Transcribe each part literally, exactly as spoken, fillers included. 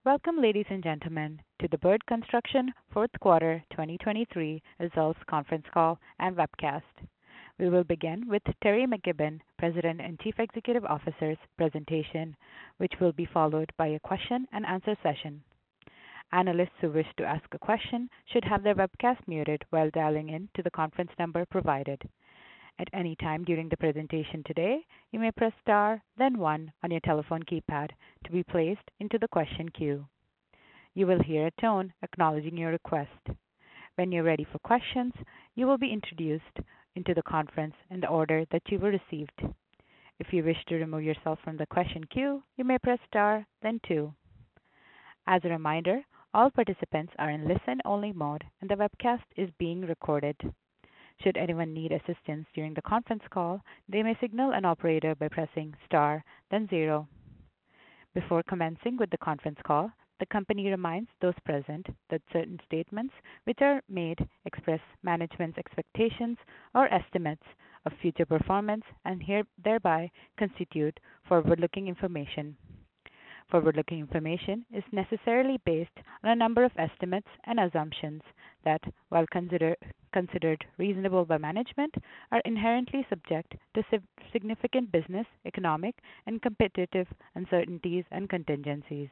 Welcome, ladies and gentlemen, to the Bird Construction fourth quarter twenty twenty-three results conference call and webcast. We will begin with Teri McKibbon, President and Chief Executive Officer's presentation, which will be followed by a question and answer session. Analysts who wish to ask a question should have their webcast muted while dialing in to the conference number provided. At any time during the presentation today, you may press star, then one on your telephone keypad to be placed into the question queue. You will hear a tone acknowledging your request. When you're ready for questions, you will be introduced into the conference in the order that you were received. If you wish to remove yourself from the question queue, you may press star, then two. As a reminder, all participants are in listen-only mode and the webcast is being recorded. Should anyone need assistance during the conference call, they may signal an operator by pressing star, then zero. Before commencing with the conference call, the company reminds those present that certain statements which are made express management's expectations or estimates of future performance and here, thereby constitute forward-looking information. Forward-looking information is necessarily based on a number of estimates and assumptions that, while consider, considered reasonable by management, are inherently subject to significant business, economic, and competitive uncertainties and contingencies.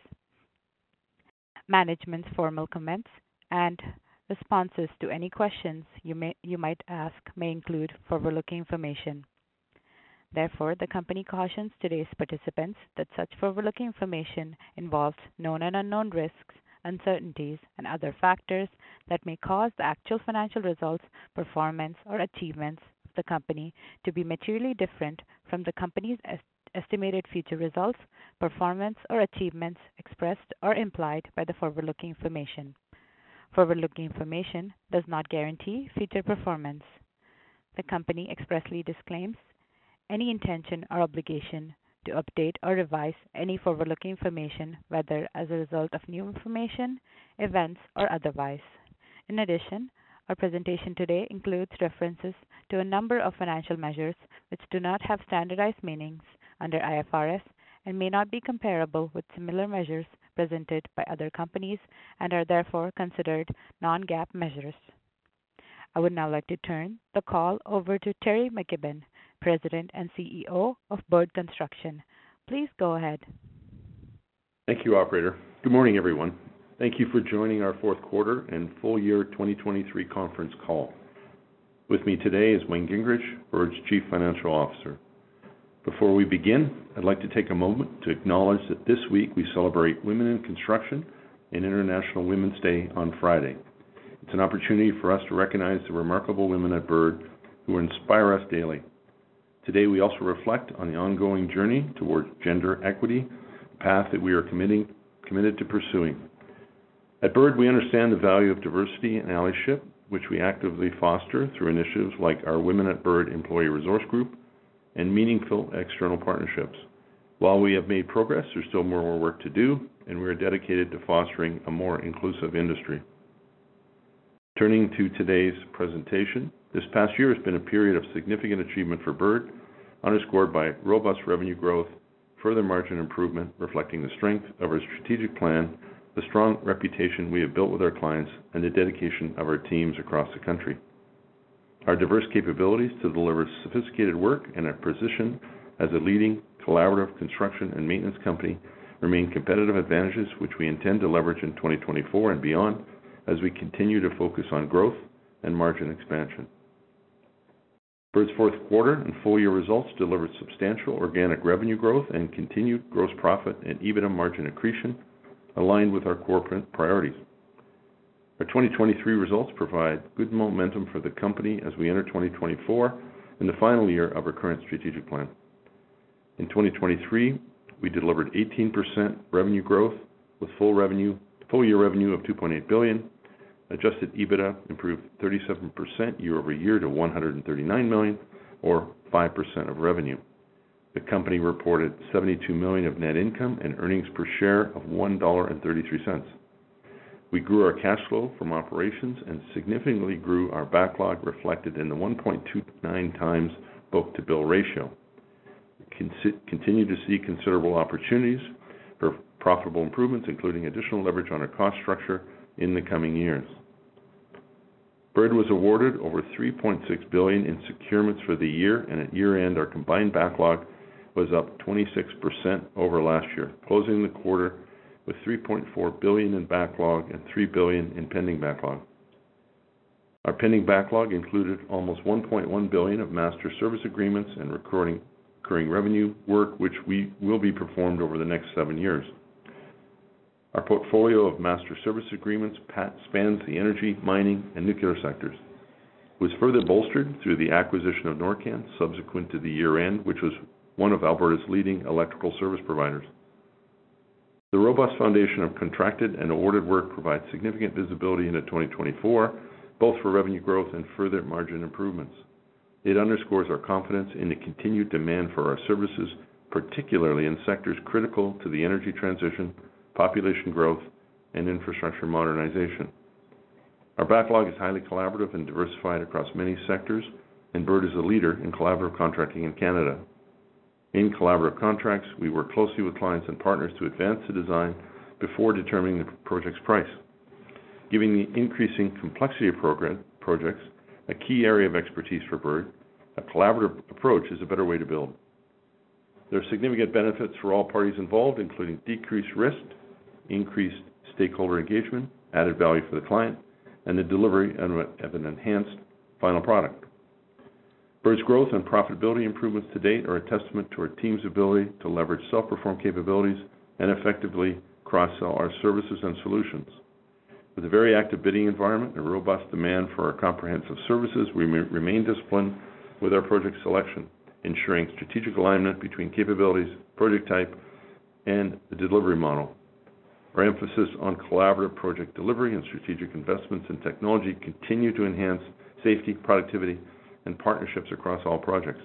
Management's formal comments and responses to any questions you may you might ask may include forward-looking information. Therefore, the company cautions today's participants that such forward-looking information involves known and unknown risks, uncertainties, and other factors that may cause the actual financial results, performance, or achievements of the company to be materially different from the company's est- estimated future results, performance, or achievements expressed or implied by the forward-looking information. Forward-looking information does not guarantee future performance. The company expressly disclaims any intention or obligation to update or revise any forward-looking information, whether as a result of new information, events, or otherwise. In addition, our presentation today includes references to a number of financial measures which do not have standardized meanings under I F R S and may not be comparable with similar measures presented by other companies and are therefore considered non-GAAP measures. I would now like to turn the call over to Teri McKibbon, President and C E O of Bird Construction. Please go ahead. Thank you, operator. Good morning, everyone. Thank you for joining our fourth quarter and full year twenty twenty-three conference call. With me today is Wayne Gingrich, Bird's Chief Financial Officer. Before we begin, I'd like to take a moment to acknowledge that this week we celebrate Women in Construction and International Women's Day on Friday. It's an opportunity for us to recognize the remarkable women at Bird who inspire us daily. Today, we also reflect on the ongoing journey towards gender equity, a path that we are committing, committed to pursuing. At Bird, we understand the value of diversity and allyship, which we actively foster through initiatives like our Women at Bird Employee Resource Group and meaningful external partnerships. While we have made progress, there's still more work to do, and we are dedicated to fostering a more inclusive industry. Turning to today's presentation, this past year has been a period of significant achievement for Bird, underscored by robust revenue growth, further margin improvement reflecting the strength of our strategic plan, the strong reputation we have built with our clients, and the dedication of our teams across the country. Our diverse capabilities to deliver sophisticated work and our position as a leading collaborative construction and maintenance company remain competitive advantages which we intend to leverage in twenty twenty-four and beyond as we continue to focus on growth and margin expansion. Bird's fourth quarter and full year results delivered substantial organic revenue growth and continued gross profit and EBITDA margin accretion aligned with our corporate priorities. Our twenty twenty-three results provide good momentum for the company as we enter twenty twenty-four and the final year of our current strategic plan. In twenty twenty-three, we delivered eighteen percent revenue growth with full revenue, full year revenue of two point eight billion dollars. Adjusted EBITDA improved thirty-seven percent year over year to one hundred thirty-nine million dollars, or five percent of revenue. The company reported seventy-two million dollars of net income and earnings per share of one dollar and thirty-three cents. We grew our cash flow from operations and significantly grew our backlog, reflected in the one point two nine times book-to-bill ratio. We continue to see considerable opportunities for profitable improvements, including additional leverage on our cost structure in the coming years. Bird was awarded over three point six billion dollars in securements for the year, and at year-end, our combined backlog was up twenty-six percent over last year, closing the quarter with three point four billion dollars in backlog and three billion dollars in pending backlog. Our pending backlog included almost one point one billion dollars of master service agreements and recurring, recurring revenue work, which we will be performed over the next seven years. Our portfolio of master service agreements spans the energy, mining, and nuclear sectors. It was further bolstered through the acquisition of Norcan subsequent to the year-end, which was one of Alberta's leading electrical service providers. The robust foundation of contracted and awarded work provides significant visibility into twenty twenty-four, both for revenue growth and further margin improvements. It underscores our confidence in the continued demand for our services, particularly in sectors critical to the energy transition, population growth, and infrastructure modernization. Our backlog is highly collaborative and diversified across many sectors, and Bird is a leader in collaborative contracting in Canada. In collaborative contracts, we work closely with clients and partners to advance the design before determining the project's price. Given the increasing complexity of projects, a key area of expertise for Bird, a collaborative approach is a better way to build. There are significant benefits for all parties involved, including decreased risk, increased stakeholder engagement, added value for the client, and the delivery of an enhanced final product. Bird's growth and profitability improvements to date are a testament to our team's ability to leverage self-perform capabilities and effectively cross-sell our services and solutions. With a very active bidding environment and robust demand for our comprehensive services, we remain disciplined with our project selection, ensuring strategic alignment between capabilities, project type, and the delivery model. Our emphasis on collaborative project delivery and strategic investments in technology continue to enhance safety, productivity, and partnerships across all projects.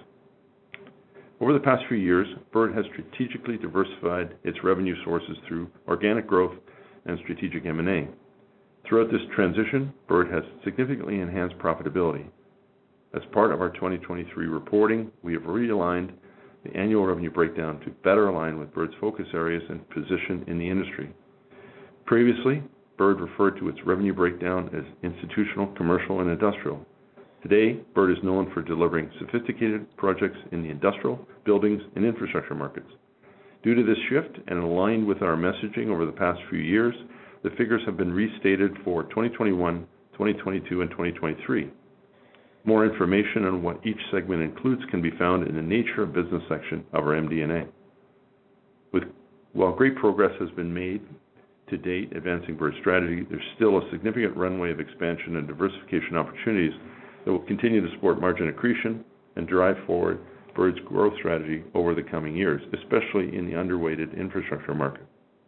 Over the past few years, Bird has strategically diversified its revenue sources through organic growth and strategic M and A. Throughout this transition, Bird has significantly enhanced profitability. As part of our twenty twenty-three reporting, we have realigned the annual revenue breakdown to better align with Bird's focus areas and position in the industry. Previously, Bird referred to its revenue breakdown as institutional, commercial, and industrial. Today, Bird is known for delivering sophisticated projects in the industrial, buildings, and infrastructure markets. Due to this shift and aligned with our messaging over the past few years, the figures have been restated for twenty twenty-one, twenty twenty-two, and twenty twenty-three. More information on what each segment includes can be found in the Nature of Business section of our M D and A. With, while great progress has been made to date advancing Bird's strategy, there's still a significant runway of expansion and diversification opportunities that will continue to support margin accretion and drive forward Bird's growth strategy over the coming years, especially in the underweighted infrastructure market.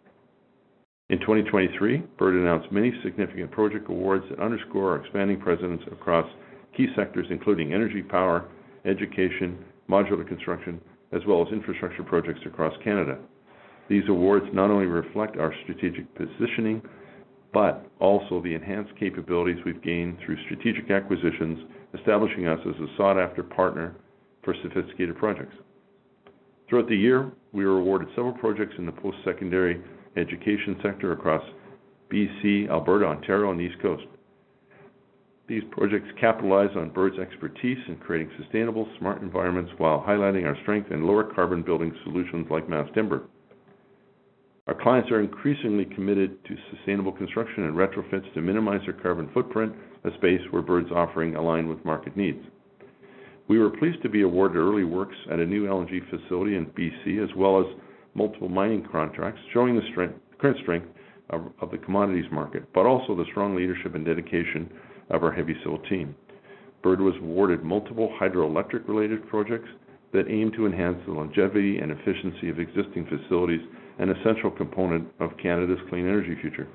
In twenty twenty-three, Bird announced many significant project awards that underscore our expanding presence across key sectors including energy, power, education, modular construction, as well as infrastructure projects across Canada. These awards not only reflect our strategic positioning, but also the enhanced capabilities we've gained through strategic acquisitions, establishing us as a sought-after partner for sophisticated projects. Throughout the year, we were awarded several projects in the post-secondary education sector across B C, Alberta, Ontario, and the East Coast. These projects capitalize on Bird's expertise in creating sustainable, smart environments while highlighting our strength in lower carbon building solutions like mass timber. Our clients are increasingly committed to sustainable construction and retrofits to minimize their carbon footprint, a space where Bird's offering align with market needs. We were pleased to be awarded early works at a new L N G facility in B C, as well as multiple mining contracts, showing the strength, current strength of, of the commodities market, but also the strong leadership and dedication of our heavy civil team. Bird was awarded multiple hydroelectric-related projects that aim to enhance the longevity and efficiency of existing facilities, an essential component of Canada's clean energy future.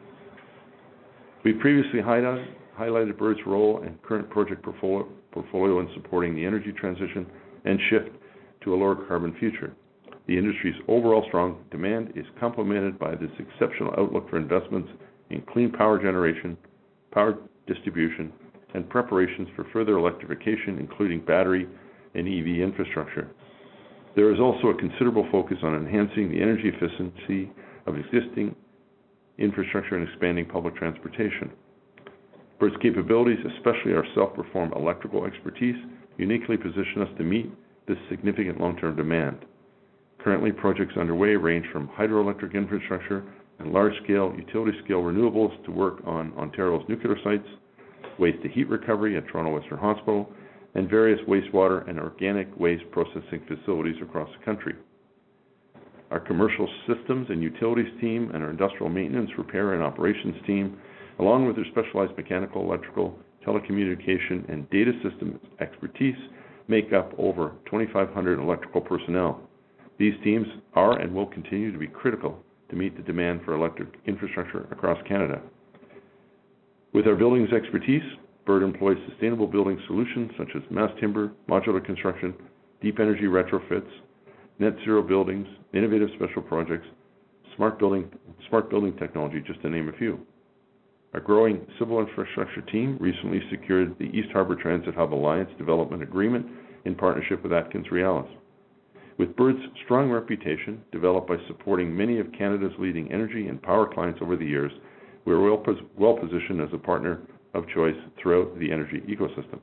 We previously highlighted, highlighted Bird's role and current project portfolio, portfolio in supporting the energy transition and shift to a lower carbon future. The industry's overall strong demand is complemented by this exceptional outlook for investments in clean power generation, power distribution, and preparations for further electrification, including battery and E V infrastructure. There is also a considerable focus on enhancing the energy efficiency of existing infrastructure and expanding public transportation. Bird's capabilities, especially our self-perform electrical expertise, uniquely position us to meet this significant long-term demand. Currently, projects underway range from hydroelectric infrastructure and large-scale, utility-scale renewables to work on Ontario's nuclear sites, waste-to-heat recovery at Toronto Western Hospital, and various wastewater and organic waste processing facilities across the country. Our commercial systems and utilities team and our industrial maintenance, repair, and operations team, along with their specialized mechanical, electrical, telecommunication, and data systems expertise, make up over twenty-five hundred electrical personnel. These teams are and will continue to be critical to meet the demand for electric infrastructure across Canada. With our buildings expertise, Bird employs sustainable building solutions such as mass timber, modular construction, deep energy retrofits, net zero buildings, innovative special projects, smart building, smart building technology, just to name a few. Our growing civil infrastructure team recently secured the East Harbour Transit Hub Alliance Development Agreement in partnership with Atkins Realis. With Bird's strong reputation, developed by supporting many of Canada's leading energy and power clients over the years, we are well, pos- well positioned as a partner of choice throughout the energy ecosystem.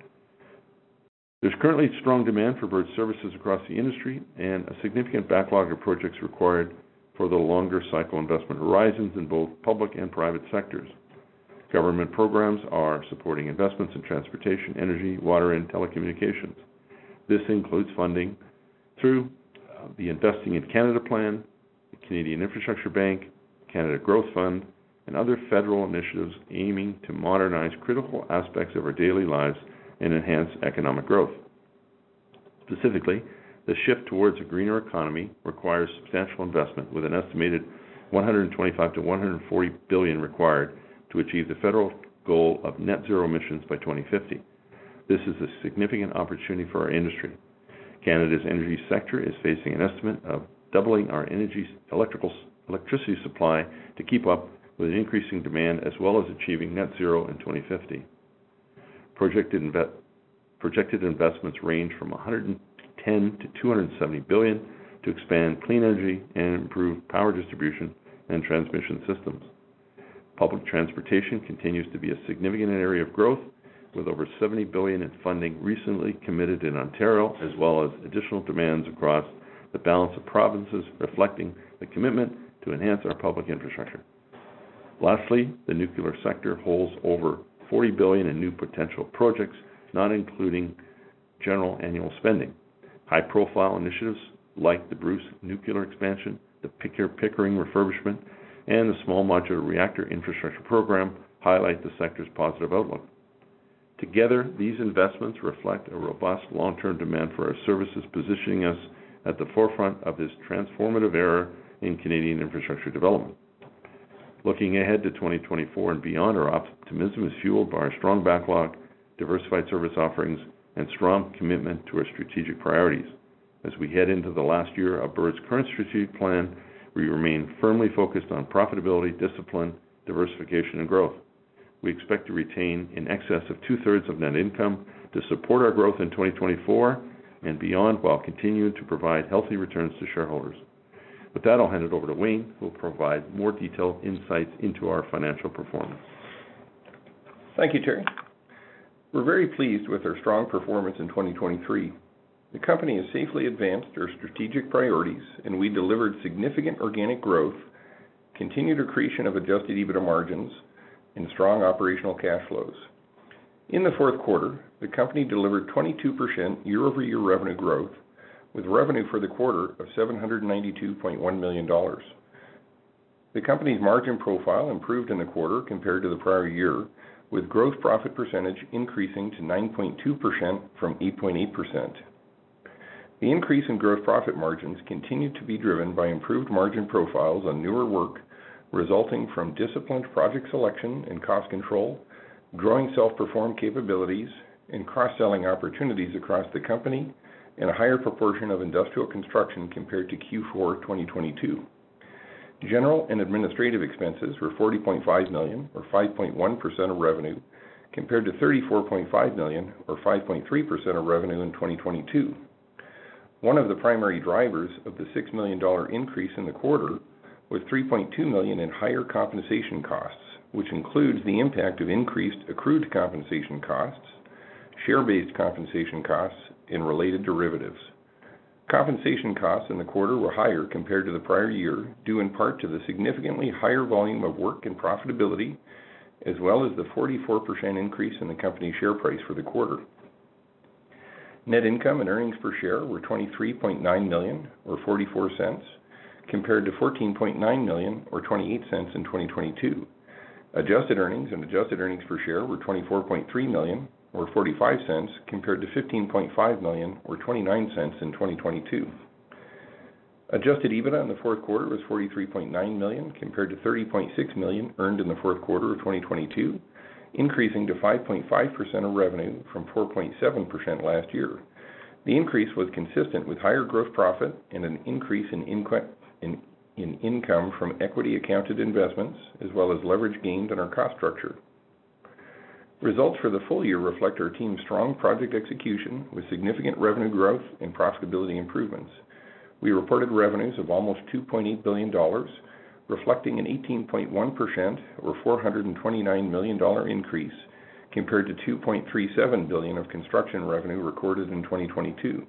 There's currently strong demand for Bird's services across the industry and a significant backlog of projects required for the longer cycle investment horizons in both public and private sectors. Government programs are supporting investments in transportation, energy, water, and telecommunications. This includes funding through uh, the Investing in Canada Plan, the Canadian Infrastructure Bank, Canada Growth Fund, and other federal initiatives aiming to modernize critical aspects of our daily lives and enhance economic growth. Specifically, the shift towards a greener economy requires substantial investment, with an estimated one hundred twenty-five to one hundred forty billion required to achieve the federal goal of net zero emissions by twenty fifty. This is a significant opportunity for our industry. Canada's energy sector is facing an estimate of doubling our energy electrical electricity supply to keep up with an increasing demand, as well as achieving net zero in twenty fifty. Projected, inve- projected investments range from one hundred ten to two hundred seventy billion to expand clean energy and improve power distribution and transmission systems. Public transportation continues to be a significant area of growth, with over seventy billion in funding recently committed in Ontario, as well as additional demands across the balance of provinces, reflecting the commitment to enhance our public infrastructure. Lastly, the nuclear sector holds over forty billion in new potential projects, not including general annual spending. High-profile initiatives like the Bruce nuclear expansion, the Pickering refurbishment, and the small modular reactor infrastructure program highlight the sector's positive outlook. Together, these investments reflect a robust long-term demand for our services, positioning us at the forefront of this transformative era in Canadian infrastructure development. Looking ahead to twenty twenty-four and beyond, our optimism is fueled by our strong backlog, diversified service offerings, and strong commitment to our strategic priorities. As we head into the last year of Bird's current strategic plan, we remain firmly focused on profitability, discipline, diversification, and growth. We expect to retain in excess of two-thirds of net income to support our growth in twenty twenty-four and beyond, while continuing to provide healthy returns to shareholders. With that, I'll hand it over to Wayne, who will provide more detailed insights into our financial performance. Thank you, Terry. We're very pleased with our strong performance in twenty twenty-three. The company has safely advanced our strategic priorities, and we delivered significant organic growth, continued accretion of adjusted EBITDA margins, and strong operational cash flows. In the fourth quarter, the company delivered twenty-two percent year-over-year revenue growth, with revenue for the quarter of seven hundred ninety-two point one million dollars. The company's margin profile improved in the quarter compared to the prior year, with gross profit percentage increasing to nine point two percent from eight point eight percent. The increase in gross profit margins continued to be driven by improved margin profiles on newer work, resulting from disciplined project selection and cost control, growing self-perform capabilities, and cross-selling opportunities across the company, and a higher proportion of industrial construction compared to Q four twenty twenty-two. General and administrative expenses were forty point five million dollars, or five point one percent of revenue, compared to thirty-four point five million dollars, or five point three percent of revenue in twenty twenty-two. One of the primary drivers of the six million dollars increase in the quarter was three point two million dollars in higher compensation costs, which includes the impact of increased accrued compensation costs, share-based compensation costs, and related derivatives. Compensation costs in the quarter were higher compared to the prior year, due in part to the significantly higher volume of work and profitability, as well as the forty-four percent increase in the company's share price for the quarter. Net income and earnings per share were twenty-three point nine million dollars, or forty-four cents, compared to fourteen point nine million dollars, or twenty-eight cents in twenty twenty-two. Adjusted earnings and adjusted earnings per share were twenty-four point three million dollars, or forty-five cents, compared to fifteen point five million dollars, or twenty-nine cents in twenty twenty-two. Adjusted EBITDA in the fourth quarter was forty-three point nine million dollars, compared to thirty point six million dollars earned in the fourth quarter of twenty twenty-two, increasing to five point five percent of revenue from four point seven percent last year. The increase was consistent with higher gross profit and an increase in, inqu- in, in income from equity accounted investments, as well as leverage gained in our cost structure. Results for the full year reflect our team's strong project execution with significant revenue growth and profitability improvements. We reported revenues of almost two point eight billion dollars, reflecting an eighteen point one percent or four hundred twenty-nine million dollars increase compared to two point three seven billion dollars of construction revenue recorded in twenty twenty-two.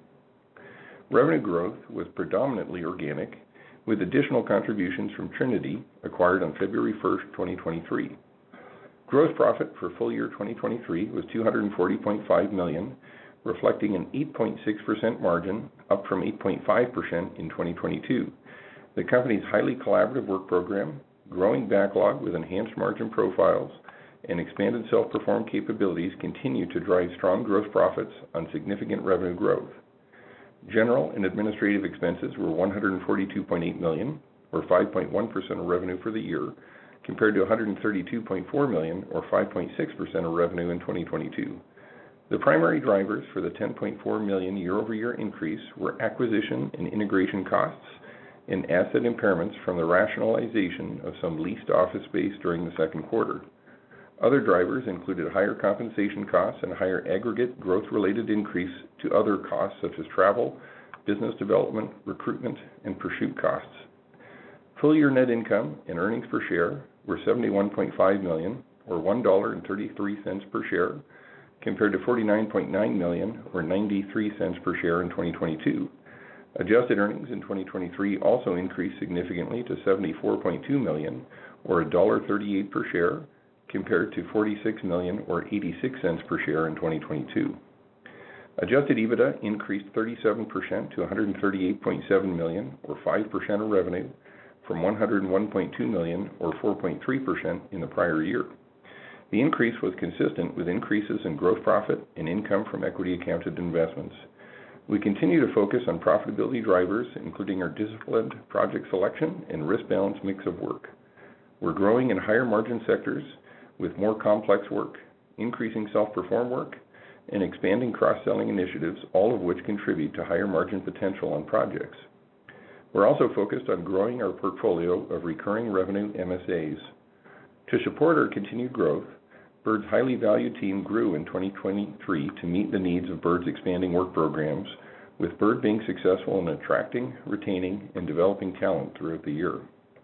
Revenue growth was predominantly organic, with additional contributions from Trinity, acquired on February first, twenty twenty-three. Gross profit for full year twenty twenty-three was two hundred forty point five million dollars, reflecting an eight point six percent margin, up from eight point five percent in twenty twenty-two. The company's highly collaborative work program, growing backlog with enhanced margin profiles, and expanded self-perform capabilities continue to drive strong gross profits on significant revenue growth. General and administrative expenses were one hundred forty-two point eight million dollars, or five point one percent of revenue for the year, compared to one hundred thirty-two point four million dollars, or five point six percent of revenue in twenty twenty-two. The primary drivers for the ten point four million dollars year-over-year increase were acquisition and integration costs and asset impairments from the rationalization of some leased office space during the second quarter. Other drivers included higher compensation costs and higher aggregate growth-related increase to other costs such as travel, business development, recruitment, and pursuit costs. Full-year net income and earnings per share were seventy-one point five million dollars, or one dollar and thirty-three cents per share, compared to forty-nine point nine million dollars, or ninety-three cents per share in twenty twenty-two. Adjusted earnings in twenty twenty-three also increased significantly to seventy-four point two million dollars, or one dollar and thirty-eight cents per share, compared to forty-six million dollars, or eighty-six cents per share in twenty twenty-two. Adjusted EBITDA increased thirty-seven percent to one hundred thirty-eight point seven million dollars, or five percent of revenue, from one hundred one point two million dollars, or four point three percent in the prior year. The increase was consistent with increases in gross profit and income from equity accounted investments. We continue to focus on profitability drivers, including our disciplined project selection and risk-balanced mix of work. We're growing in higher margin sectors with more complex work, increasing self-perform work, and expanding cross-selling initiatives, all of which contribute to higher margin potential on projects. We're also focused on growing our portfolio of recurring revenue M S As. To support our continued growth, Bird's highly valued team grew in twenty twenty-three to meet the needs of Bird's expanding work programs, with Bird being successful in attracting, retaining, and developing talent throughout the year.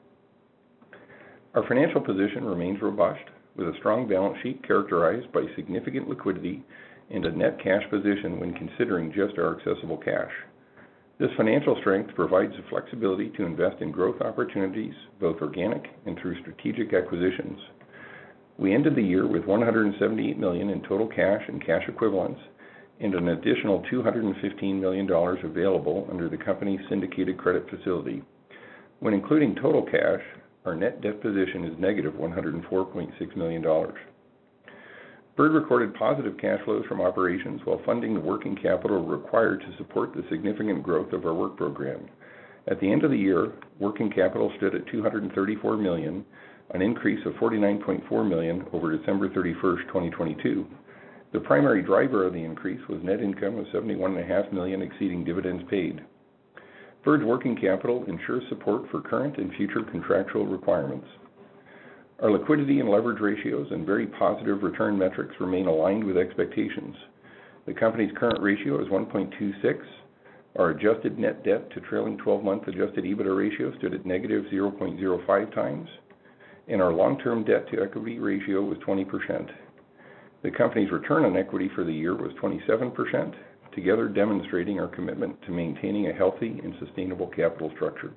Our financial position remains robust, with a strong balance sheet characterized by significant liquidity and a net cash position when considering just our accessible cash. This financial strength provides the flexibility to invest in growth opportunities, both organic and through strategic acquisitions. We ended the year with one hundred seventy-eight million dollars in total cash and cash equivalents, and an additional two hundred fifteen million dollars available under the company's syndicated credit facility. When including total cash, our net debt position is negative one hundred four point six million dollars. Bird recorded positive cash flows from operations while funding the working capital required to support the significant growth of our work program. At the end of the year, working capital stood at two hundred thirty-four million dollars, an increase of forty-nine point four million dollars over December thirty-first, twenty twenty-two. The primary driver of the increase was net income of seventy-one point five million dollars exceeding dividends paid. Bird's working capital ensures support for current and future contractual requirements. Our liquidity and leverage ratios and very positive return metrics remain aligned with expectations. The company's current ratio is one point two six, Our adjusted net debt to trailing twelve-month adjusted EBITDA ratio stood at negative zero point zero five times, and our long-term debt to equity ratio was twenty percent. The company's return on equity for the year was twenty-seven percent, together demonstrating our commitment to maintaining a healthy and sustainable capital structure.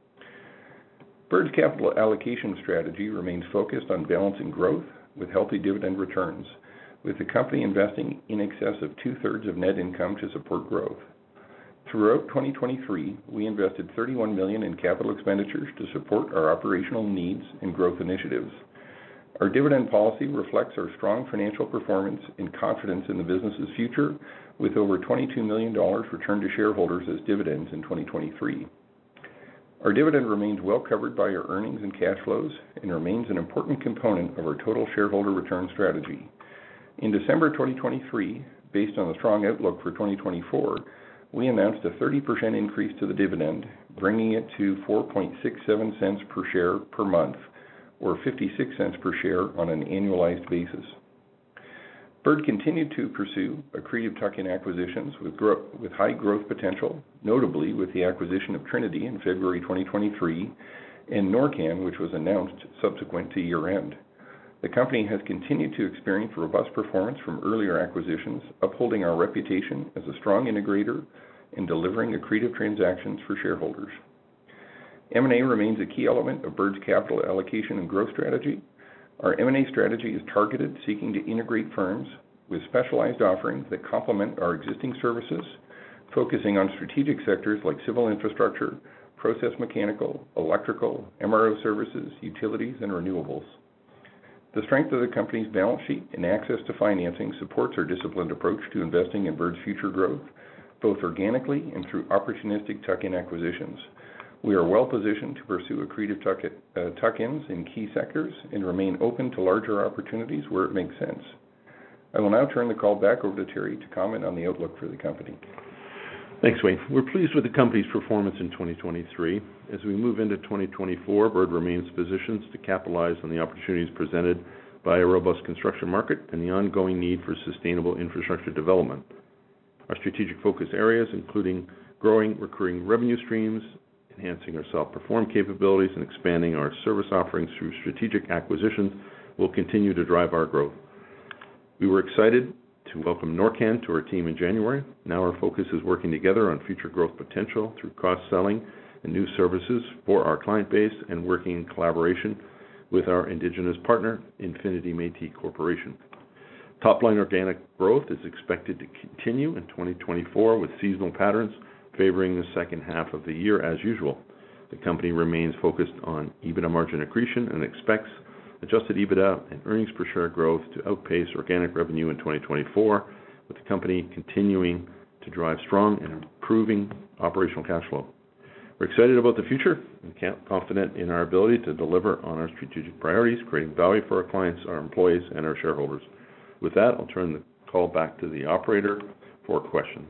Bird's capital allocation strategy remains focused on balancing growth with healthy dividend returns, with the company investing in excess of two-thirds of net income to support growth. Throughout twenty twenty-three, we invested thirty-one million dollars in capital expenditures to support our operational needs and growth initiatives. Our dividend policy reflects our strong financial performance and confidence in the business's future, with over twenty-two million dollars returned to shareholders as dividends in twenty twenty-three. Our dividend remains well covered by our earnings and cash flows and remains an important component of our total shareholder return strategy. In December twenty twenty-three, based on the strong outlook for twenty twenty-four, we announced a thirty percent increase to the dividend, bringing it to four point six seven cents per share per month, or fifty-six cents per share on an annualized basis. Bird continued to pursue accretive tuck-in acquisitions with, gro- with high growth potential, notably with the acquisition of Trinity in February twenty twenty-three, and Norcan, which was announced subsequent to year-end. The company has continued to experience robust performance from earlier acquisitions, upholding our reputation as a strong integrator and delivering accretive transactions for shareholders. M and A remains a key element of Bird's capital allocation and growth strategy. Our M and A strategy is targeted, seeking to integrate firms with specialized offerings that complement our existing services, focusing on strategic sectors like civil infrastructure, process mechanical, electrical, M R O services, utilities, and renewables. The strength of the company's balance sheet and access to financing supports our disciplined approach to investing in Bird's future growth, both organically and through opportunistic tuck-in acquisitions. We are well positioned to pursue accretive tuck, uh, tuck-ins in key sectors and remain open to larger opportunities where it makes sense. I will now turn the call back over to Terry to comment on the outlook for the company. Thanks, Wayne. We're pleased with the company's performance in twenty twenty-three. As we move into twenty twenty-four, Bird remains positioned to capitalize on the opportunities presented by a robust construction market and the ongoing need for sustainable infrastructure development. Our strategic focus areas, including growing recurring revenue streams, enhancing our self-perform capabilities, and expanding our service offerings through strategic acquisitions, will continue to drive our growth. We were excited to welcome Norcan to our team in January. Now our focus is working together on future growth potential through cross-selling and new services for our client base and working in collaboration with our Indigenous partner, Infinity Métis Corporation. Top-line organic growth is expected to continue in twenty twenty-four with seasonal patterns favoring the second half of the year as usual. The company remains focused on EBITDA margin accretion and expects adjusted EBITDA and earnings per share growth to outpace organic revenue in twenty twenty-four, with the company continuing to drive strong and improving operational cash flow. We're excited about the future and confident in our ability to deliver on our strategic priorities, creating value for our clients, our employees, and our shareholders. With that, I'll turn the call back to the operator for questions.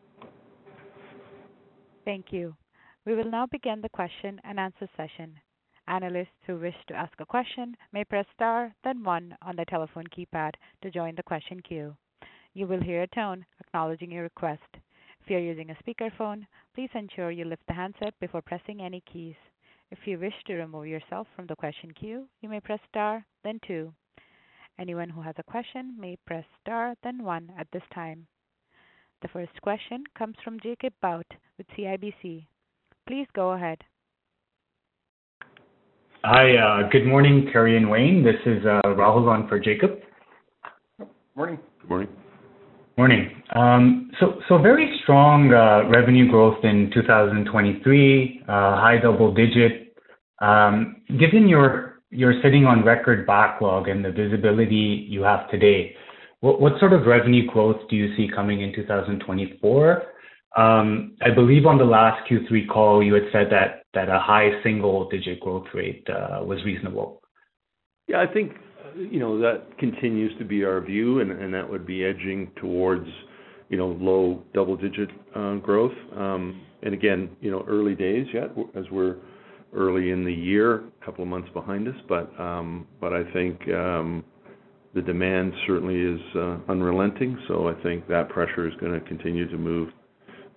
Thank you. We will now begin the question and answer session. Analysts who wish to ask a question may press star, then one on the telephone keypad to join the question queue. You will hear a tone acknowledging your request. If you're using a speakerphone, please ensure you lift the handset before pressing any keys. If you wish to remove yourself from the question queue, you may press star, then two. Anyone who has a question may press star, then one at this time. The first question comes from Jacob Bout with C I B C. Please go ahead. Hi, uh, good morning, Terry and Wayne. This is uh, Rahul on for Jacob. Morning. Good morning. Morning. Um, so, so very strong uh, revenue growth in two thousand twenty-three, uh, high double digit. Um, given your you're sitting on record backlog and the visibility you have today, what, what sort of revenue growth do you see coming in two thousand twenty-four? Um, I believe on the last Q three call, you had said that, that a high single-digit growth rate uh, was reasonable. Yeah, I think, you know, that continues to be our view, and, and that would be edging towards, you know, low double-digit uh, growth. Um, and again, you know, early days yet, as we're early in the year, a couple of months behind us. But um, but I think um, the demand certainly is uh, unrelenting. So I think that pressure is going to continue to move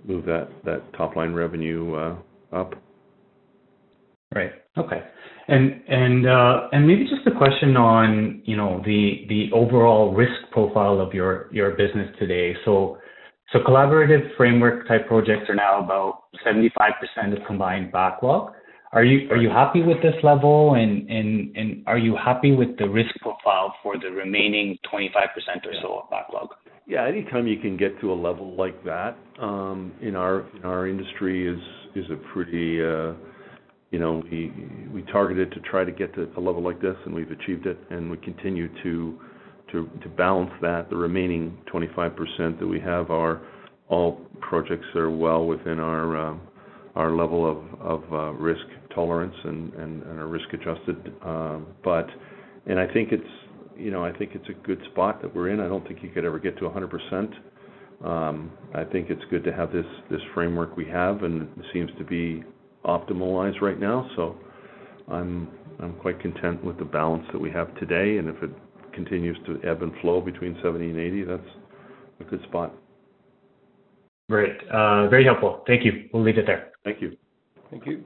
move that, that top-line revenue uh, up. Right. Okay. And and uh, and maybe just a question on, you know, the the overall risk profile of your your business today. So so collaborative framework type projects are now about seventy-five percent of combined backlog. Are you are you happy with this level, and and and are you happy with the risk profile for the remaining twenty-five percent or so of backlog? Yeah, anytime you can get to a level like that um, in our in our industry is is a pretty uh, you know, we we targeted to try to get to a level like this, and we've achieved it, and we continue to to to balance that. The remaining twenty-five percent that we have are all projects that are well within our um, our level of of uh, risk tolerance and and, and are risk adjusted. Um, but and I think it's you know I think it's a good spot that we're in. I don't think you could ever get to one hundred percent. Um, I think it's good to have this this framework we have, and it seems to be optimalized right now, so I'm I'm quite content with the balance that we have today, and if it continues to ebb and flow between seventy and eighty, that's a good spot. Great. Uh, very helpful. Thank you. We'll leave it there. Thank you. Thank you.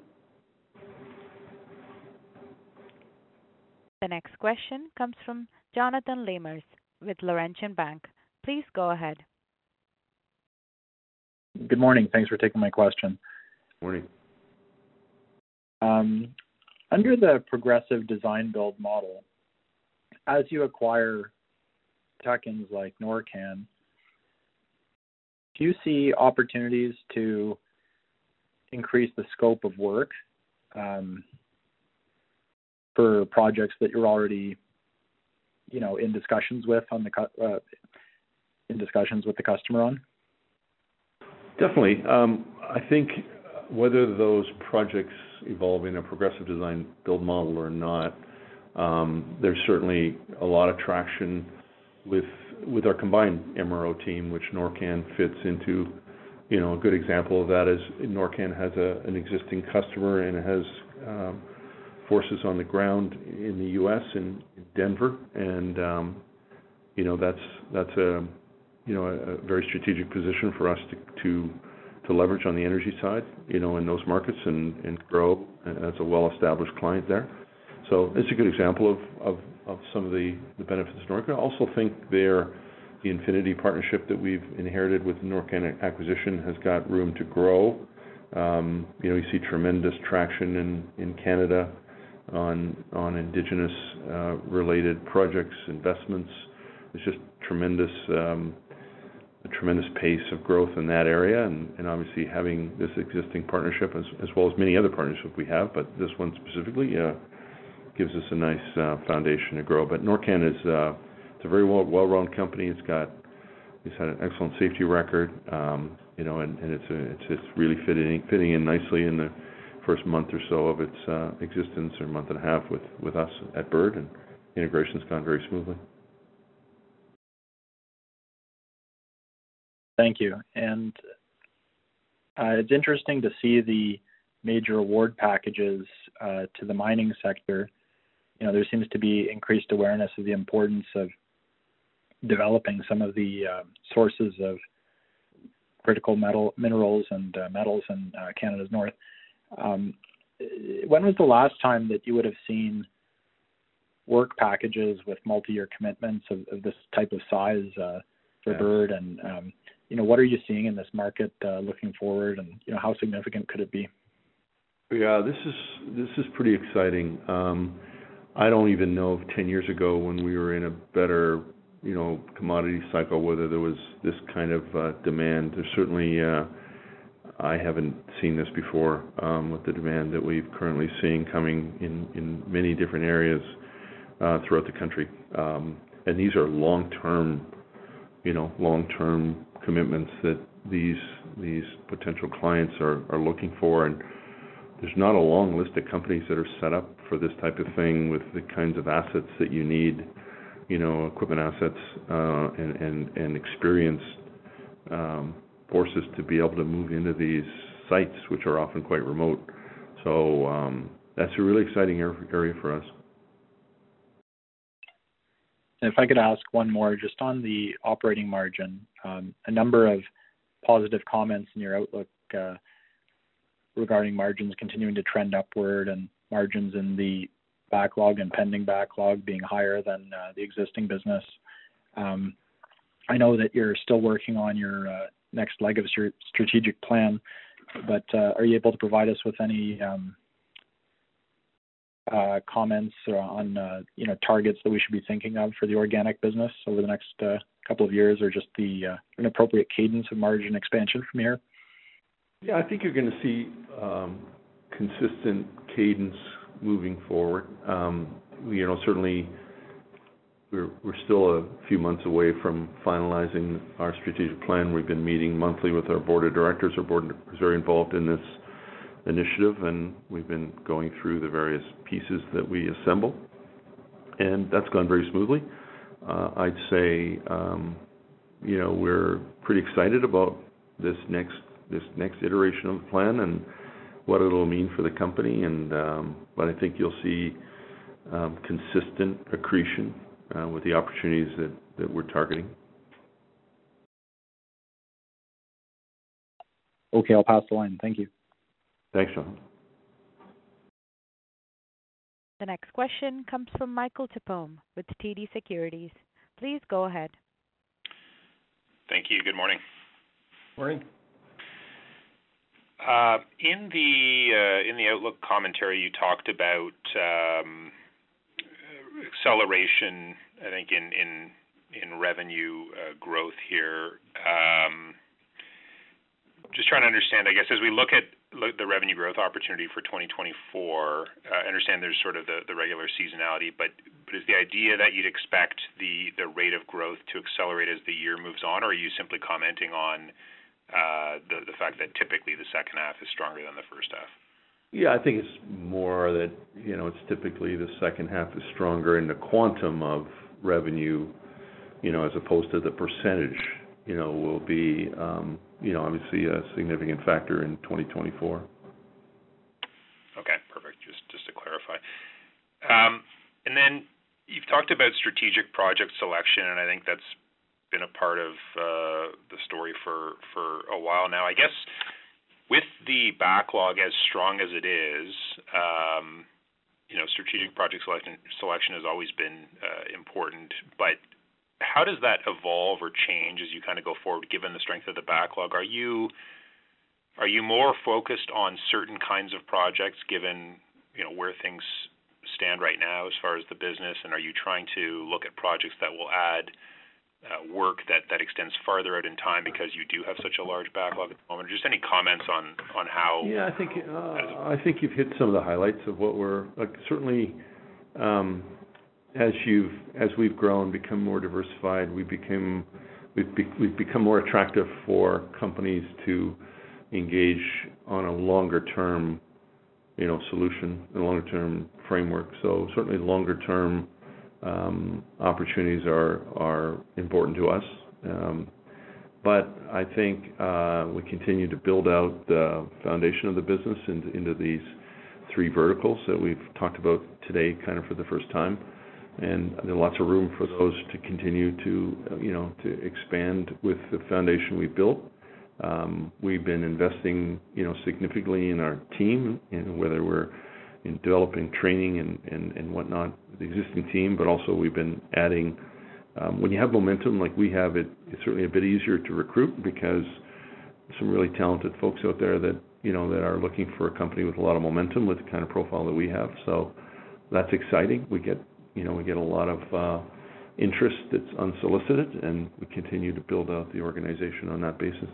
The next question comes from Jonathan Lamers with Laurentian Bank. Please go ahead. Good morning. Thanks for taking my question. Morning. Um, under the progressive design build model, as you acquire tuck-ins like Norcan, do you see opportunities to increase the scope of work um, for projects that you're already, you know, in discussions with on the uh, in discussions with the customer on? Definitely. Um, I think whether those projects evolve in a progressive design build model or not, um, there's certainly a lot of traction with with our combined M R O team, which Norcan fits into. You know, a good example of that is Norcan has a, an existing customer and has um, forces on the ground in the U S in Denver, and um, you know that's that's a you know a, a very strategic position for us to to to leverage on the energy side, you know, in those markets and, and grow as a well-established client there. So it's a good example of, of, of some of the, the benefits of Norcan. I also think their the Infinity partnership that we've inherited with the Norcan acquisition has got room to grow. Um, you know, you see tremendous traction in, in Canada on on Indigenous uh, related projects, investments. There's just tremendous um, a tremendous pace of growth in that area, and, and obviously having this existing partnership as, as well as many other partnerships we have, but this one specifically uh, gives us a nice uh, foundation to grow. But Norcan is uh, it's a very well well-run company. It's got it's had an excellent safety record, um, you know, and, and it's a, it's it's really fitting fitting in nicely in the first month or so of its uh, existence, or month and a half with with us at Bird, and integration's gone very smoothly. Thank you. And uh, it's interesting to see the major award packages uh, to the mining sector. You know, there seems to be increased awareness of the importance of developing some of the uh, sources of critical metal minerals and uh, metals in uh, Canada's north. Um, when was the last time that you would have seen work packages with multi-year commitments of, of this type of size uh, for yeah. Bird? And um, you know, what are you seeing in this market uh, looking forward, and you know, how significant could it be? Yeah, this is this is pretty exciting. Um, I don't even know if ten years ago, when we were in a better, you know, commodity cycle, whether there was this kind of uh, demand. There's certainly, uh, I haven't seen this before um, with the demand that we're currently seeing coming in, in many different areas uh, throughout the country. Um, and these are long-term, you know, long-term commitments that these these potential clients are, are looking for, and there's not a long list of companies that are set up for this type of thing with the kinds of assets that you need, you know, equipment assets uh, and, and, and experienced um, forces to be able to move into these sites, which are often quite remote. So um, that's a really exciting area for us. And if I could ask one more, just on the operating margin, um, a number of positive comments in your outlook uh, regarding margins continuing to trend upward and margins in the backlog and pending backlog being higher than uh, the existing business. Um, I know that you're still working on your uh, next leg of your strategic plan, but uh, are you able to provide us with any um, uh, comments on uh, you know targets that we should be thinking of for the organic business over the next uh, couple of years, or just the uh, an appropriate cadence of margin expansion from here? Yeah, I think you're going to see um, consistent cadence moving forward. Um, you know, certainly we're we're still a few months away from finalizing our strategic plan. We've been meeting monthly with our board of directors. Our board is very involved in this initiative, and we've been going through the various pieces that we assemble, and that's gone very smoothly. Uh, I'd say, um, you know, we're pretty excited about this next this next iteration of the plan and what it'll mean for the company. And um, but I think you'll see um, consistent accretion uh, with the opportunities that, that we're targeting. Okay, I'll pass the line. Thank you. Thanks, Sean. The next question comes from Michael Tupome with T D Securities. Please go ahead. Thank you. Good morning. Morning. Uh, in the uh, in the outlook commentary, you talked about um, acceleration, I think, in in in revenue uh, growth here. Um, just trying to understand, I guess, as we look at look, the revenue growth opportunity for twenty twenty-four, uh, I understand there's sort of the, the regular seasonality, but, but is the idea that you'd expect the, the rate of growth to accelerate as the year moves on, or are you simply commenting on uh, the, the fact that typically the second half is stronger than the first half? Yeah, I think it's more that, you know, it's typically the second half is stronger in the quantum of revenue, you know, as opposed to the percentage, you know, will be, um, you know, obviously a significant factor in twenty twenty-four. Okay, perfect. Just just to clarify. Um, and then you've talked about strategic project selection, and I think that's been a part of uh, the story for, for a while now. I guess with the backlog as strong as it is, um, you know, strategic project selection, selection has always been uh, important, but how does that evolve or change as you kind of go forward, given the strength of the backlog? Are you are you more focused on certain kinds of projects, given, you know, where things stand right now as far as the business, and are you trying to look at projects that will add uh, work that, that extends farther out in time because you do have such a large backlog at the moment? Just any comments on, on how? Yeah, I think uh, I think you've hit some of the highlights of what we're like. Certainly. Um, As you've as we've grown, become more diversified, we became we've be, we've become more attractive for companies to engage on a longer term, you know, solution, a longer term framework. So certainly longer term um, opportunities are are important to us. Um, but I think uh, we continue to build out the foundation of the business into, into these three verticals that we've talked about today, kind of for the first time. And there's lots of room for those to continue to, you know, to expand with the foundation we've built. Um, we've been investing, you know, significantly in our team, and whether we're in developing training and, and, and whatnot, the existing team, but also we've been adding. Um, when you have momentum like we have, it, it's certainly a bit easier to recruit because some really talented folks out there that, you know, that are looking for a company with a lot of momentum with the kind of profile that we have. So that's exciting. We get You know, we get a lot of uh, interest that's unsolicited, and we continue to build out the organization on that basis.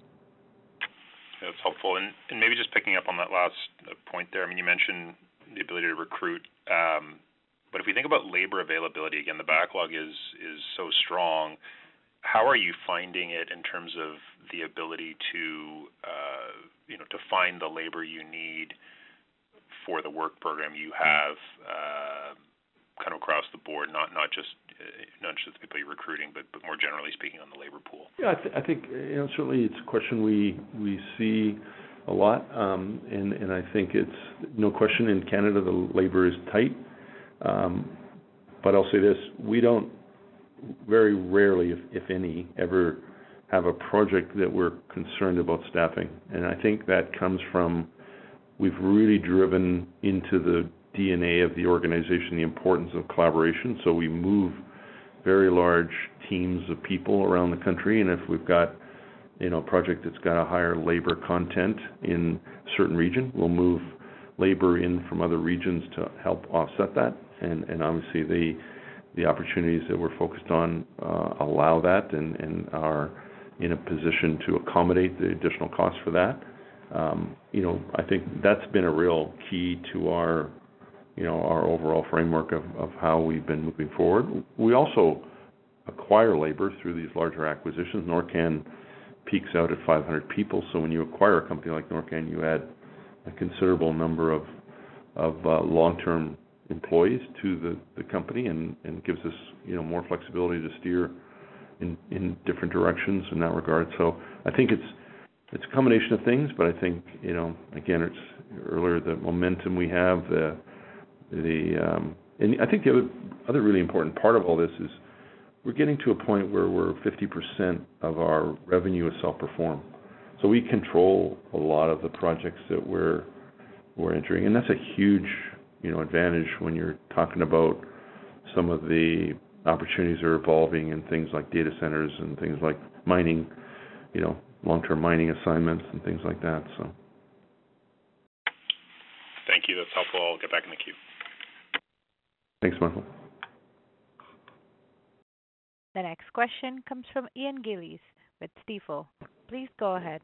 That's helpful. And, and maybe just picking up on that last point there, I mean, you mentioned the ability to recruit, um, but if we think about labor availability, again, the backlog is is so strong. How are you finding it in terms of the ability to, uh, you know, to find the labor you need for the work program you have? Uh, kind of across the board, not not just uh, not just the people you're recruiting, but but more generally speaking on the labor pool? Yeah, I, th- I think you know certainly it's a question we we see a lot, um, and and I think it's no question in Canada the labor is tight. Um, but I'll say this: we don't very rarely, if if any, ever have a project that we're concerned about staffing. And I think that comes from, we've really driven into the D N A of the organization the importance of collaboration. So we move very large teams of people around the country, and if we've got, you know, a project that's got a higher labor content in a certain region, we'll move labor in from other regions to help offset that. And, and obviously the the opportunities that we're focused on uh, allow that and, and are in a position to accommodate the additional costs for that. Um, you know, I think that's been a real key to our, you know, our overall framework of, of how we've been moving forward. We also acquire labor through these larger acquisitions. Norcan peaks out at five hundred people, so when you acquire a company like Norcan, you add a considerable number of of uh, long-term employees to the, the company, and, and gives us, you know, more flexibility to steer in, in different directions in that regard. So I think it's it's a combination of things, but I think, you know, again, it's earlier the momentum we have, the the um, and I think the other other really important part of all this is we're getting to a point where we're fifty percent of our revenue is self-perform. So we control a lot of the projects that we're we're entering, and that's a huge, you know, advantage when you're talking about some of the opportunities that are evolving in things like data centers and things like mining, you know, long-term mining assignments and things like that. So. Thank you. That's helpful. I'll get back in the queue. Thanks, Michael. The next question comes from Ian Gillies with Stifel. Please go ahead.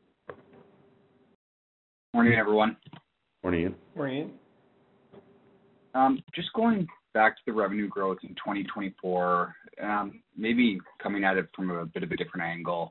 Morning, everyone. Morning, Ian. Morning, Ian. Um, just going back to the revenue growth in twenty twenty-four, um, maybe coming at it from a bit of a different angle.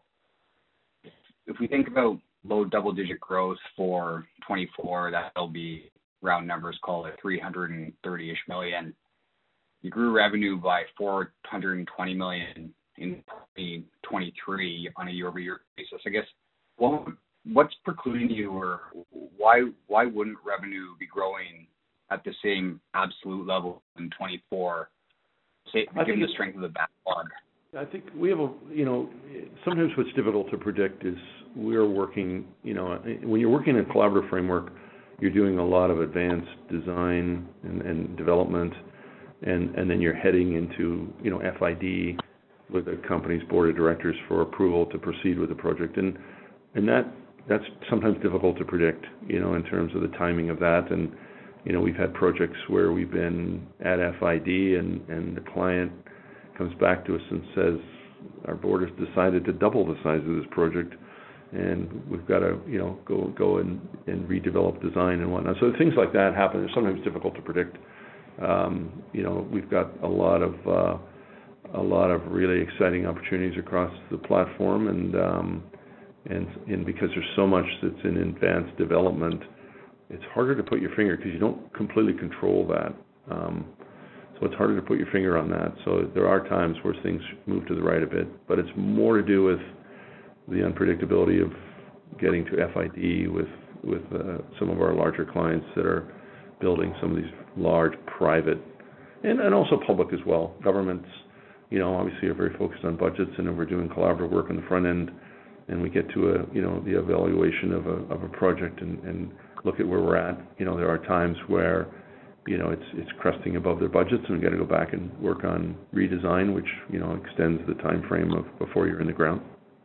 If we think about low double-digit growth for twenty-four, that'll be round numbers, call it three hundred thirty-ish million. You grew revenue by four hundred twenty million in twenty twenty-three on a year-over-year basis. I guess what what's precluding you, or why why wouldn't revenue be growing at the same absolute level in twenty-four, say, given the strength of the backlog? I think we have a, you know, sometimes what's difficult to predict is we're working, you know, when you're working in a collaborative framework, you're doing a lot of advanced design and, and development, and, and then you're heading into, you know, F I D with the company's board of directors for approval to proceed with the project. And and that that's sometimes difficult to predict, you know, in terms of the timing of that. And, you know, we've had projects where we've been at F I D and, and the client comes back to us and says, our board has decided to double the size of this project, and we've got to, you know, go go and, and redevelop design and whatnot. So things like that happen. They're sometimes difficult to predict. Um, you know, we've got a lot of uh, a lot of really exciting opportunities across the platform, and um, and and because there's so much that's in advanced development, it's harder to put your finger because you don't completely control that. Um, So it's harder to put your finger on that. So there are times where things move to the right a bit, but it's more to do with the unpredictability of getting to F I D with with uh, some of our larger clients that are building some of these large private and, and also public as well. Governments, you know, obviously are very focused on budgets, and then we're doing collaborative work on the front end, and we get to a, you know, the evaluation of a of a project and, and look at where we're at. You know, there are times where, you know, it's it's cresting above their budgets, and we've got to go back and work on redesign, which, you know, extends the time frame of before you're in the ground.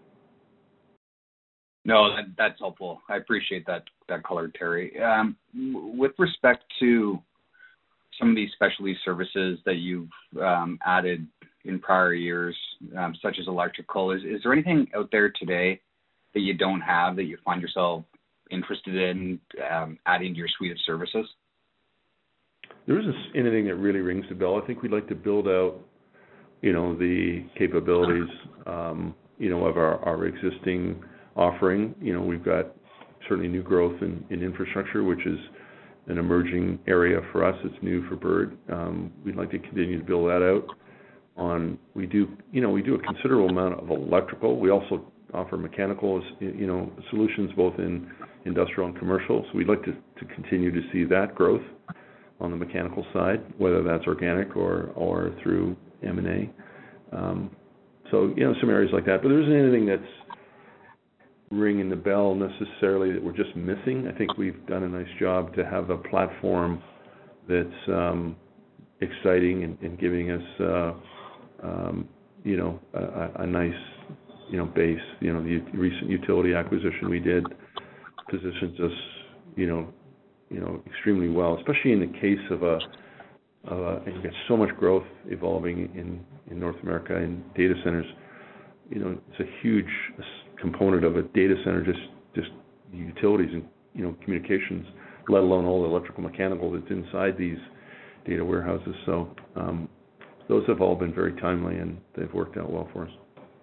No, that, that's helpful. I appreciate that that color, Terry. Um, with respect to some of these specialty services that you've um, added in prior years, um, such as electrical, is, is there anything out there today that you don't have that you find yourself interested in um, adding to your suite of services? There isn't anything that really rings the bell. I think we'd like to build out, you know, the capabilities, um, you know, of our, our existing offering. You know, we've got certainly new growth in, in infrastructure, which is an emerging area for us. It's new for Bird. Um, we'd like to continue to build that out. On we do, you know, we do a considerable amount of electrical. We also offer mechanical, you know, solutions both in industrial and commercial. So we'd like to, to continue to see that growth on the mechanical side, whether that's organic or or through M and A. Um, so, you know, some areas like that. But there isn't anything that's ringing the bell necessarily that we're just missing. I think we've done a nice job to have a platform that's um, exciting and, and giving us, uh, um, you know, a, a nice, you know, base. You know, the recent utility acquisition we did positions us, you know, you know, extremely well, especially in the case of a, of a and you get so much growth evolving in, in North America in data centers. You know, it's a huge component of a data center, just just utilities and, you know, communications, let alone all the electrical, mechanical that's inside these data warehouses. So um, those have all been very timely, and they've worked out well for us.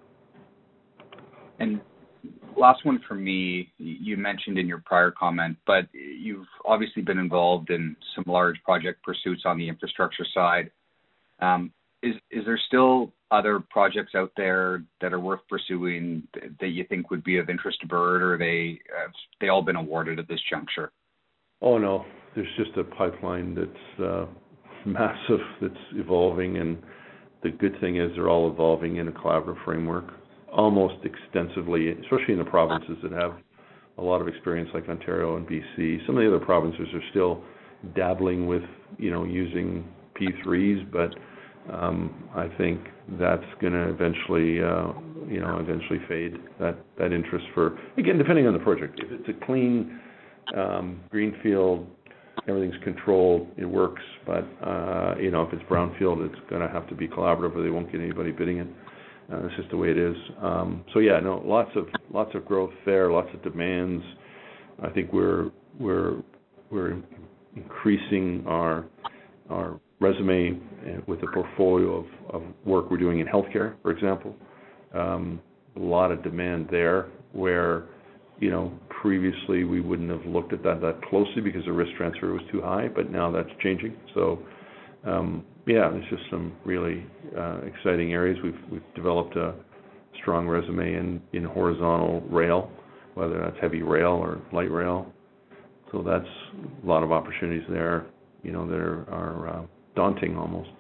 And last one for me, you mentioned in your prior comment, but you've obviously been involved in some large project pursuits on the infrastructure side. Um, is is there still other projects out there that are worth pursuing that you think would be of interest to Bird, or are they have they all been awarded at this juncture? Oh no, there's just a pipeline that's uh, massive, that's evolving, and the good thing is they're all evolving in a collaborative framework, almost extensively, especially in the provinces that have a lot of experience, like Ontario and B C. Some of the other provinces are still dabbling with, you know, using P threes, but um, I think that's going to eventually, uh, you know, eventually fade. That that interest for, again, depending on the project. If it's a clean um, greenfield, everything's controlled, it works. But uh, you know, if it's brownfield, it's going to have to be collaborative, or they won't get anybody bidding it. Uh, that's just the way it is. Um, so yeah, no, lots of lots of growth there, lots of demands. I think we're we're we're increasing our our resume with a portfolio of, of work we're doing in healthcare, for example. Um, a lot of demand there, where, you know, previously we wouldn't have looked at that that closely because the risk transfer was too high, but now that's changing. So. Um, yeah, there's just some really uh, exciting areas. We've we've developed a strong resume in, in horizontal rail, whether that's heavy rail or light rail. So that's a lot of opportunities there, you know, that are, are uh, daunting almost.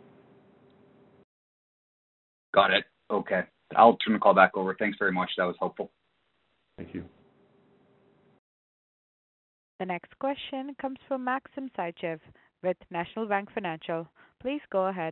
Got it. Okay. I'll turn the call back over. Thanks very much. That was helpful. Thank you. The next question comes from Maxim Sytchev with National Bank Financial. Please go ahead.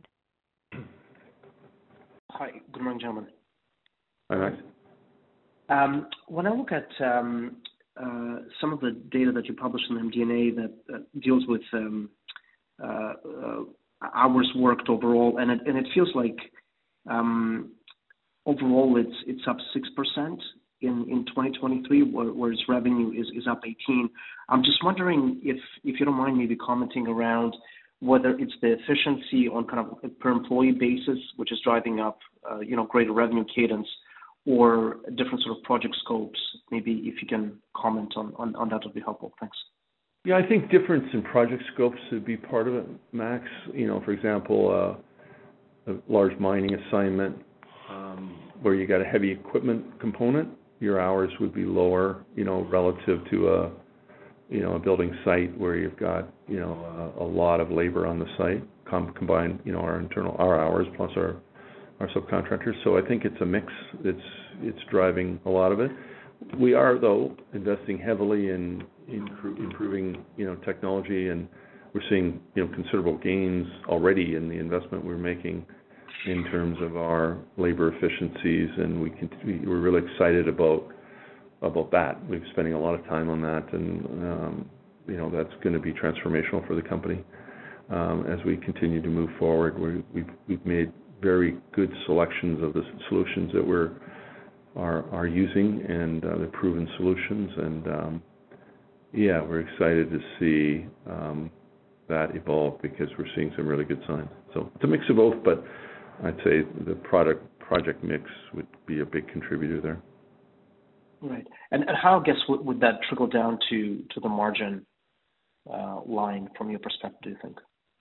Hi. Good morning, gentlemen. Hi, Max. Um, when I look at um, uh, some of the data that you publish in the M D and A that, that deals with um, uh, uh, hours worked overall, and it, and it feels like um, overall it's it's up six percent in, in twenty twenty-three, whereas revenue is, is up eighteen. I'm just wondering if if you don't mind maybe commenting around whether it's the efficiency on kind of a per employee basis, which is driving up, uh, you know, greater revenue cadence, or different sort of project scopes. Maybe if you can comment on, on, on that would be helpful. Thanks. Yeah, I think difference in project scopes would be part of it, Max. You know, for example, uh, a large mining assignment um, where you got a heavy equipment component, your hours would be lower, you know, relative to a, you know, a building site where you've got, you know, a, a lot of labor on the site, com- combined, you know, our internal, our hours plus our, our subcontractors. So I think it's a mix that's, it's driving a lot of it. We are, though, investing heavily in, in improving, you know, technology, and we're seeing, you know, considerable gains already in the investment we're making in terms of our labor efficiencies, and we can, we're really excited about about that. We're spending a lot of time on that, and um, you know, that's going to be transformational for the company um, as we continue to move forward. We're, we've we've made very good selections of the solutions that we're are are using, and uh, the proven solutions, and um, yeah, we're excited to see um, that evolve because we're seeing some really good signs. So it's a mix of both, but I'd say the product project mix would be a big contributor there. Right. And, and how, I guess, would, would that trickle down to, to the margin uh, line from your perspective, do you think?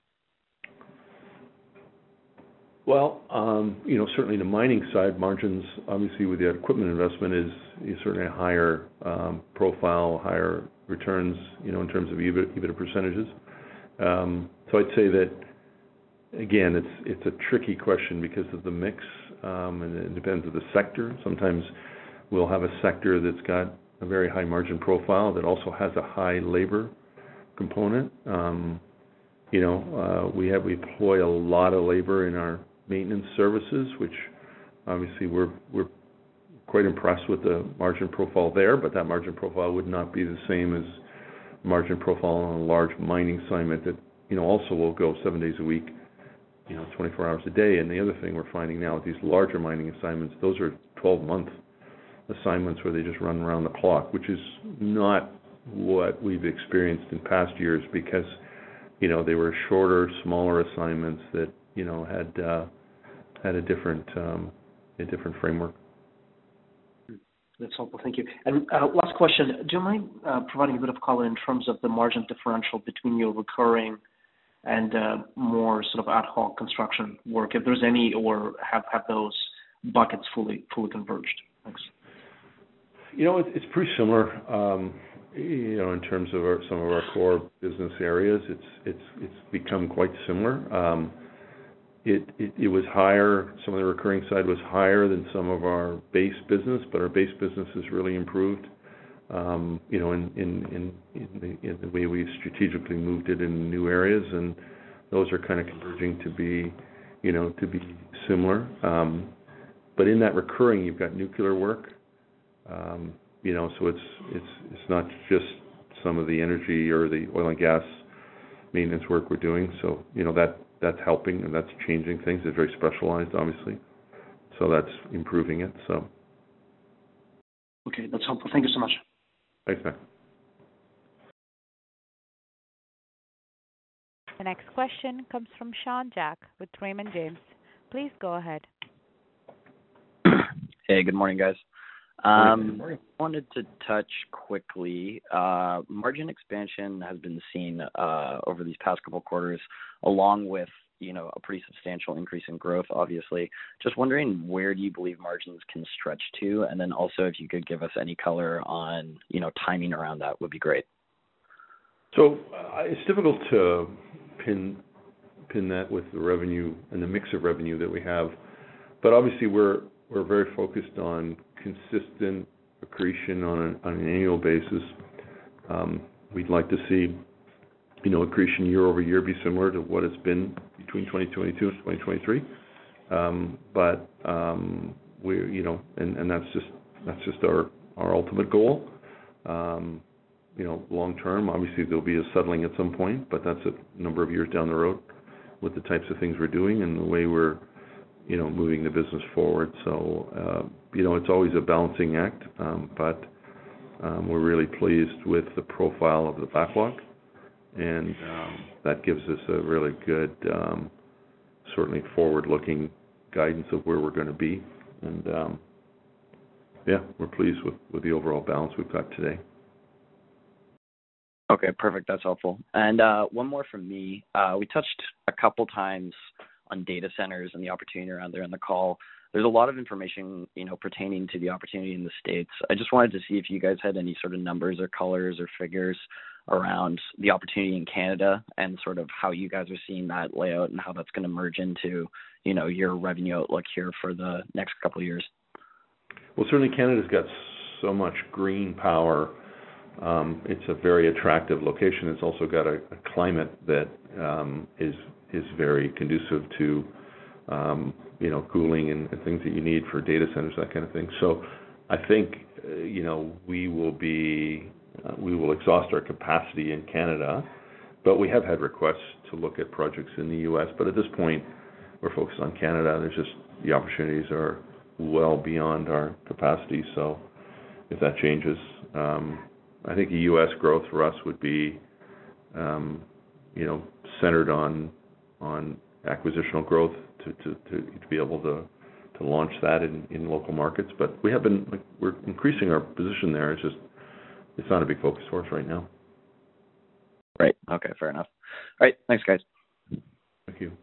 Well, um, you know, certainly the mining side, margins, obviously with the equipment investment, is, is certainly a higher um, profile, higher returns, you know, in terms of EBITDA, EBITDA percentages. Um, so I'd say that again, it's it's a tricky question because of the mix, um, and it depends on the sector. Sometimes we'll have a sector that's got a very high margin profile that also has a high labor component. Um, you know, uh, we have we employ a lot of labor in our maintenance services, which obviously we're we're quite impressed with the margin profile there, but that margin profile would not be the same as margin profile on a large mining assignment that, you know, also will go seven days a week, you know, twenty-four hours a day. And the other thing we're finding now with these larger mining assignments, those are twelve-month assignments where they just run around the clock, which is not what we've experienced in past years because, you know, they were shorter, smaller assignments that, you know, had uh, had a different um, a different framework. That's helpful. Thank you. And uh, last question, do you mind uh, providing a bit of color in terms of the margin differential between your recurring and uh, more sort of ad hoc construction work, if there's any, or have, have those buckets fully fully converged? Thanks. You know, it, it's pretty similar. Um, you know, in terms of our, some of our core business areas, it's it's it's become quite similar. Um, It, it it was higher, some of the recurring side was higher than some of our base business, but our base business has really improved, um, you know, in, in, in, in, the, in the way we've strategically moved it in new areas, and those are kind of converging to be, you know, to be similar. Um, but in that recurring, you've got nuclear work, um, you know, so it's, it's, it's not just some of the energy or the oil and gas maintenance work we're doing. So, you know, that, that's helping and that's changing things. It's very specialized, obviously. So that's improving it. So. Okay, that's helpful. Thank you so much. Thanks, Matt. The next question comes from Sean Jack with Raymond James. Please go ahead. Hey, good morning, guys. Um, Good morning. Wanted to touch quickly. Uh, margin expansion has been seen uh, over these past couple quarters, along with you know a pretty substantial increase in growth. Obviously, just wondering where do you believe margins can stretch to, and then also if you could give us any color on you know timing around that would be great. So uh, it's difficult to pin pin that with the revenue and the mix of revenue that we have, but obviously we're we're very focused on consistent accretion on an, on an annual basis. Um, we'd like to see, you know, accretion year over year be similar to what it's been between twenty twenty-two and twenty twenty-three. Um, but um, we, you know, and, and that's just that's just our our ultimate goal. Um, you know, long term, obviously there'll be a settling at some point, but that's a number of years down the road with the types of things we're doing and the way we're, you know, moving the business forward. So, uh, you know, it's always a balancing act, um, but um, we're really pleased with the profile of the backlog, and um, that gives us a really good, um, certainly forward-looking guidance of where we're going to be. And, um, yeah, we're pleased with, with the overall balance we've got today. Okay, perfect. That's helpful. And uh, one more from me. Uh, we touched a couple times on data centers and the opportunity around there in the call. There's a lot of information, you know, pertaining to the opportunity in the States. I just wanted to see if you guys had any sort of numbers or colors or figures around the opportunity in Canada and sort of how you guys are seeing that layout and how that's going to merge into, you know, your revenue outlook here for the next couple of years. Well, certainly Canada's got so much green power. Um, it's a very attractive location. It's also got a, a climate that um, is is very conducive to, um, you know, cooling and, and things that you need for data centers, that kind of thing. So I think, uh, you know, we will be, uh, we will exhaust our capacity in Canada, but we have had requests to look at projects in the U S. But at this point, we're focused on Canada. There's just, the opportunities are well beyond our capacity. So if that changes, um, I think the U S growth for us would be, um, you know, centered on on acquisitional growth to, to, to, to be able to, to launch that in, in local markets. But we have been, like, we're increasing our position there. It's just, it's not a big focus for us right now. Right. Okay, fair enough. All right. Thanks, guys. Thank you.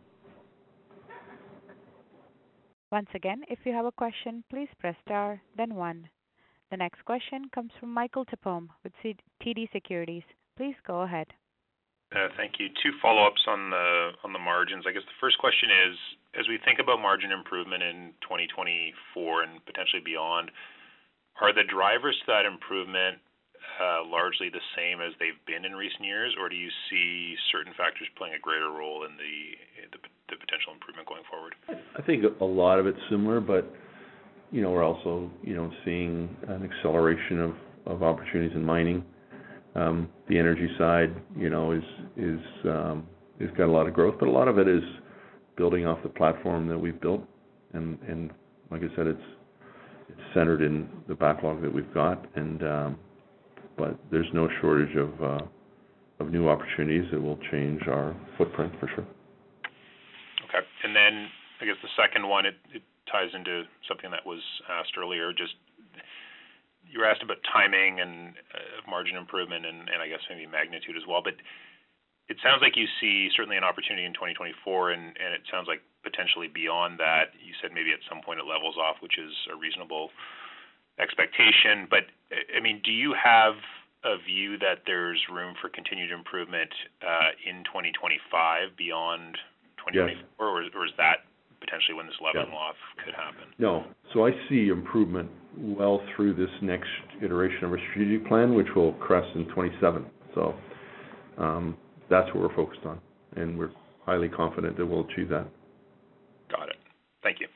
Once again, if you have a question, please press star, then one. The next question comes from Michael Tupholme with T D Securities. Please go ahead. Uh, thank you. Two follow-ups on the on the margins. I guess the first question is, as we think about margin improvement in twenty twenty-four and potentially beyond, are the drivers to that improvement uh, largely the same as they've been in recent years, or do you see certain factors playing a greater role in the the, the potential improvement going forward? I think a lot of it's similar, but you know, we're also you know seeing an acceleration of, of opportunities in mining. Um, the energy side, you know, is is um, is got a lot of growth, but a lot of it is building off the platform that we've built, and and like I said, it's it's centered in the backlog that we've got, and um, but there's no shortage of uh, of new opportunities that will change our footprint for sure. Okay, and then I guess the second one, it, it ties into something that was asked earlier, just. You were asked about timing and uh, margin improvement and, and I guess maybe magnitude as well, but it sounds like you see certainly an opportunity in twenty twenty-four, and, and it sounds like potentially beyond that. You said maybe at some point it levels off, which is a reasonable expectation. But, I mean, do you have a view that there's room for continued improvement uh, in twenty twenty-five beyond twenty twenty-four, yes. or, or is that potentially when this leveling yeah. off could happen? No. So I see improvement well through this next iteration of our strategic plan, which will crest in twenty-seven. So um, that's what we're focused on, and we're highly confident that we'll achieve that. Got it. Thank you.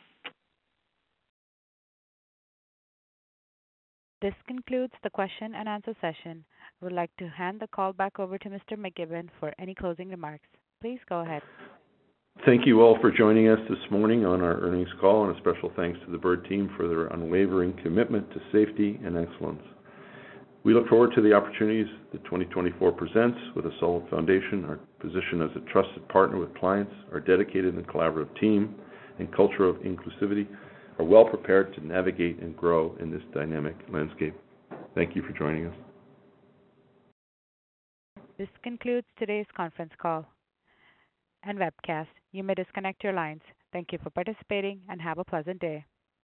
This concludes the question and answer session. I would like to hand the call back over to Mister McKibbon for any closing remarks. Please go ahead. Thank you all for joining us this morning on our earnings call, and a special thanks to the Bird team for their unwavering commitment to safety and excellence. We look forward to the opportunities that twenty twenty-four presents with a solid foundation, our position as a trusted partner with clients, our dedicated and collaborative team, and culture of inclusivity are well prepared to navigate and grow in this dynamic landscape. Thank you for joining us. This concludes today's conference call and webcast. You may disconnect your lines. Thank you for participating and have a pleasant day.